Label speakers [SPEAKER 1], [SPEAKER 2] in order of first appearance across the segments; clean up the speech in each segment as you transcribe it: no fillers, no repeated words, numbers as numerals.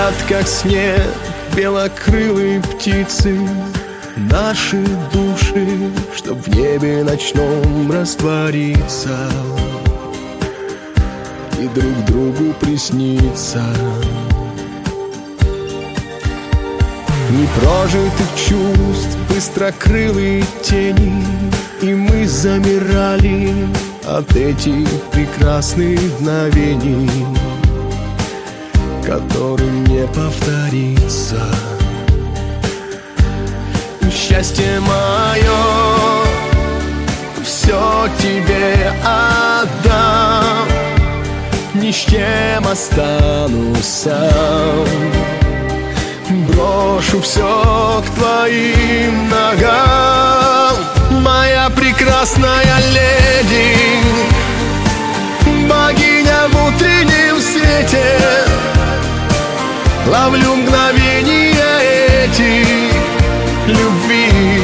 [SPEAKER 1] Летят, как снег, белокрылые птицы, наши души, чтоб в небе ночном раствориться и друг другу присниться. Непрожитых чувств, быстрокрылые тени, и мы замирали от этих прекрасных мгновений, которым не повторится. Счастье мое, все тебе отдам, ни с чем останусь сам. Брошу все к твоим ногам, моя прекрасная леди, богиня в утреннем свете. Ловлю мгновения эти любви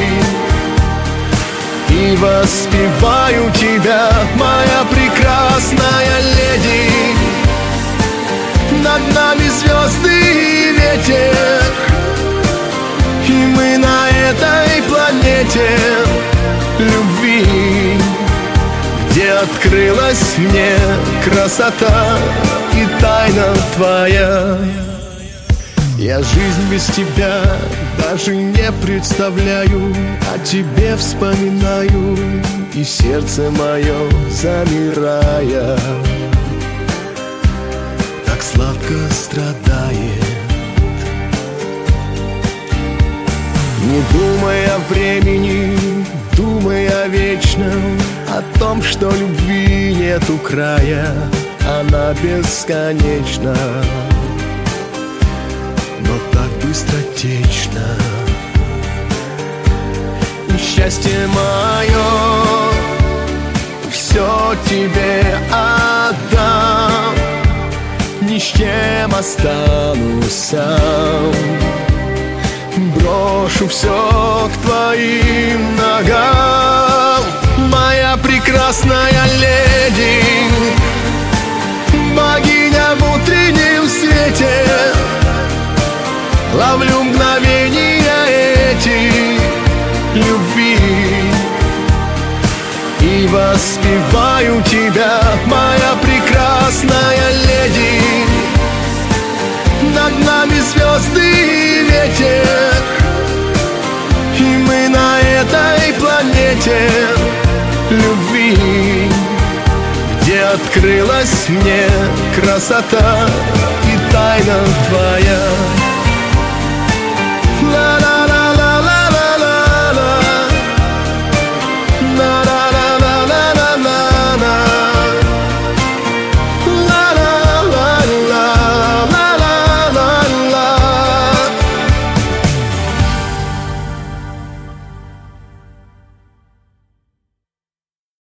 [SPEAKER 1] и воспеваю тебя, моя прекрасная леди. Над нами звезды и ветер, и мы на этой планете любви, где открылась мне красота и тайна твоя. Я жизнь без тебя даже не представляю, о тебе вспоминаю, и сердце мое замирая так сладко страдает. Не думай о времени, думай о вечном, о том, что любви нету края, она бесконечна, но так быстротечно. Счастье мое, все тебе отдам, ни с чем останусь сам. Брошу все к твоим ногам, моя прекрасная леди, богиня в утреннем свете. Ловлю мгновения эти любви и воспеваю тебя, моя прекрасная леди. Над нами звезды и ветер, и мы на этой планете любви, где открылась мне красота и тайна твоя.